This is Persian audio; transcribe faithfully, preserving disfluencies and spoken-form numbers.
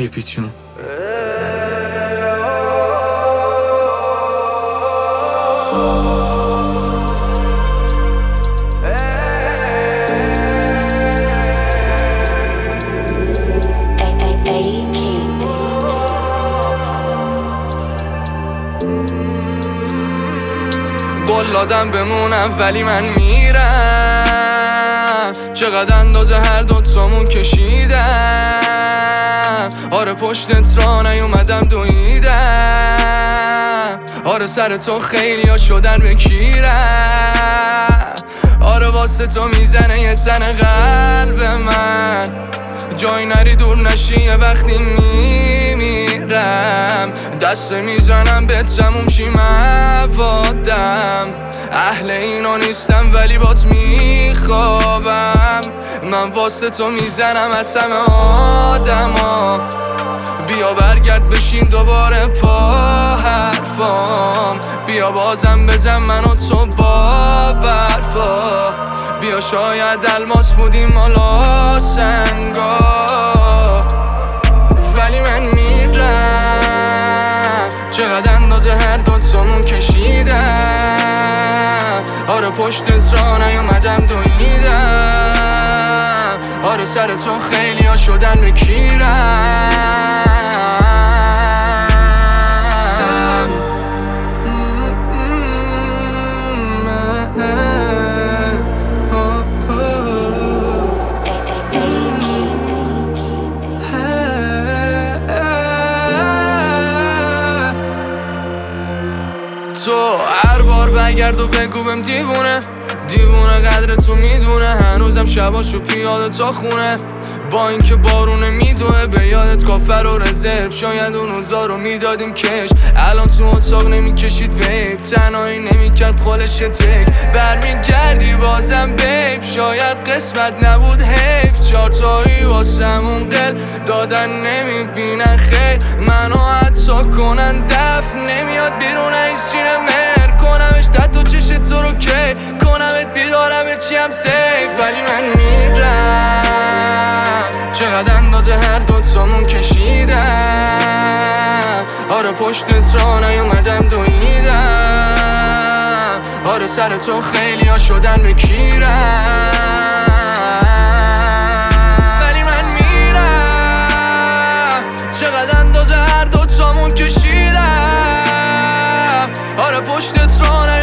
کیپیتون. قولادم بمونم ولی من میرم، چقدر اندازه هر دوتامون کشیدم. آره پشتت را نیومدم دویدم، آره سر تو خیلی ها شدن بکیرم. آره واسه تو میزنه یه تن قلب من، جای نری دور نشی یه وقتی میمیرم. دست میزنم به تموم شی موادم، اهل اینا نیستم ولی بات میخوابم. من واسه تو میزنم از همه آدما، بیا برگرد بشین دوباره پا حرفام. بیا بازم بزن من و تو با برفا، بیا شاید الماس بودیم مالا سنگا. ولی من میرم، چقدر اندازه هر دوتامون کشیدم. آره پشتت را نیومدم دویدم، آره سر تو خیلی ها شدن بکیرم. تو هر بار بگرد و بگو بهم دیوونه، دیوونه قدر تو میدونه. هنوزم شباشو پیاده تا خونه، با اینکه بارونه میدوه. به یادت کافر و رزرو، شاید اون روزا رو میدادیم کش. الان تو اتاق نمیکشید ویب، تنهایی نمیکرد خالش تک. برمیگردی بازم بیب، شاید قسمت نبود حیف. چارتایی واسمون قل دادن نمیبینن خیر، منو حتی کنن دف نمیاد بیرون این سینه مر. کنمش تحت و چش تو رو کی کنمت بیدارم چیم سیف. ولی من میرم، چقدر اندازه هر دوتامون کشیدم. آره پشتت را نیومدم دویدم، آره سر تو خیلی ها شدن بکیرم. ولی من میرم، چقدر اندازه هر دوتامون کشیدم. آره پشتت را